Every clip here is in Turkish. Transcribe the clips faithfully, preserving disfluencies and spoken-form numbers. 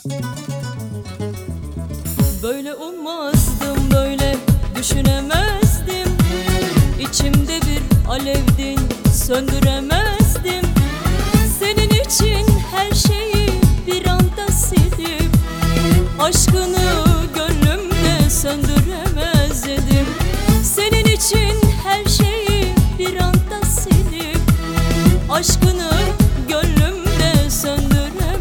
Böyle ummazdım, böyle düşünemezdim. İçimde bir alevdin, söndüremezdim. Senin için her şeyi bir anda silip aşkını gönlümde söndüremezdim. Senin için her şeyi bir anda silip aşkını gönlümde söndüremezdim.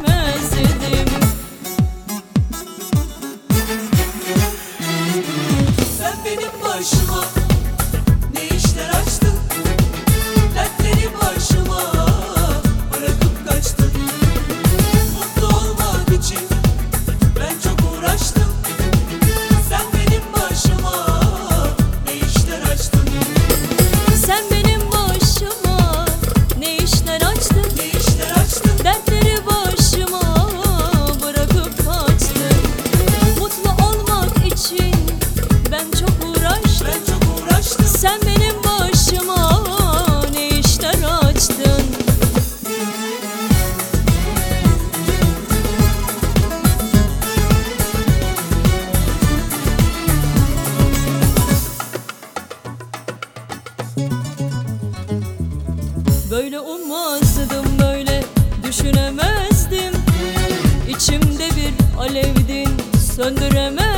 Sen benim başıma ne işler açtın, dertleri başıma bırakıp kaçtın. Mutlu olmak için ben çok uğraştım. Sen benim başıma ne işler açtın. Sen benim başıma ne işler açtın, Ne işler açtın. dertleri başıma bırakıp kaçtın. Mutlu olmak için ben çok uğraştım. Ben çok uğraştım. Sen benim başıma ne işler açtın. Böyle ummazdım, böyle düşünemezdim. İçimde bir alevdin, söndüremezdim.